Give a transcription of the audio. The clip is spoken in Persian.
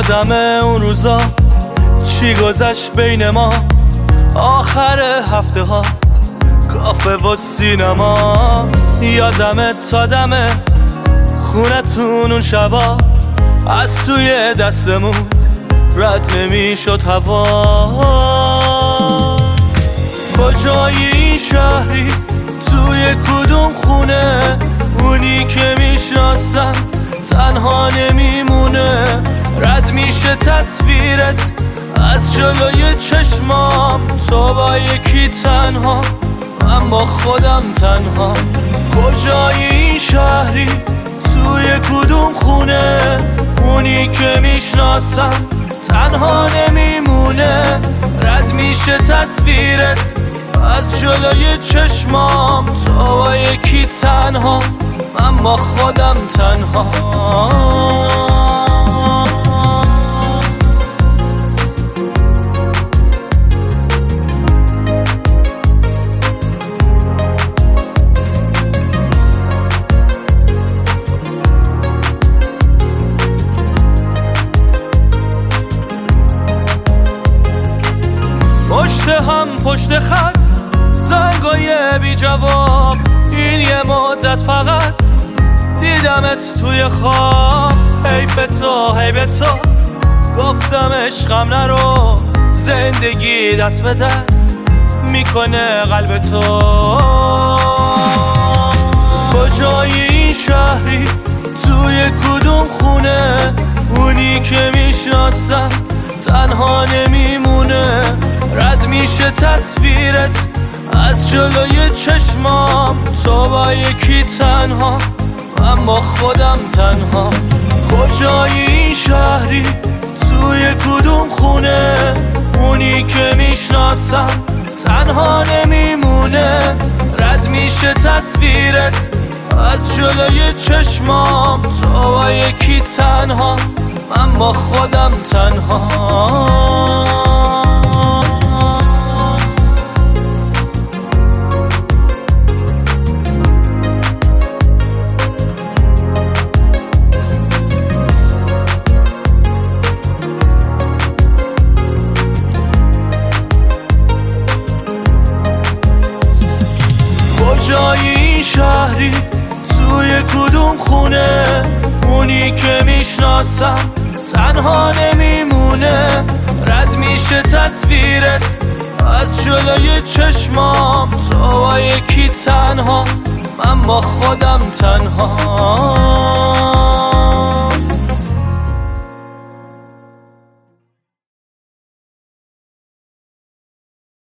یادم اون روزا چی گذشت بین ما، آخر هفته ها کافه و سینما. یادم تا دم خونتون اون شبا از توی دستمون رد نمیشد هوا. کجای این شهری، توی کدوم خونه، اونی که میشناسم تنها نمیمونه. رد میشه تصویرت از جلوی چشمام، تو با یکی تنها، من با خودم تنها. کجای این شهری، توی کدوم خونه، اونی که میشناسم تنها نمیمونه. رد میشه تصویرت از جلوی چشمام، تو با یکی تنها، من با خودم تنها. پشت هم پشت خط زنگای بی جواب، این یه مدت فقط دیدمت توی خواب. حیف تو حیف تو، گفتم عشقم نرو، زندگی دست به دست میکنه قلب تو. کجای این شهری، توی کدوم خونه، اونی که میشناسم تنها نمیمونه. رد میشه تصویرت از جلوی چشمام، تو با یکی تنها، من با خودم تنها. کجای این شهری، توی کدوم خونه، اونی که میشناسم تنها نمیمونه. رد میشه تصویرت از جلوی چشمام، تو با یکی تنها، من با خودم تنها. کجای این شهری، توی کدوم خونه، اونی که میشناسم تنها نمیمونه. رد میشه تصویرت از جلوی چشمام، تو با یکی تنها، من با خودم تنها.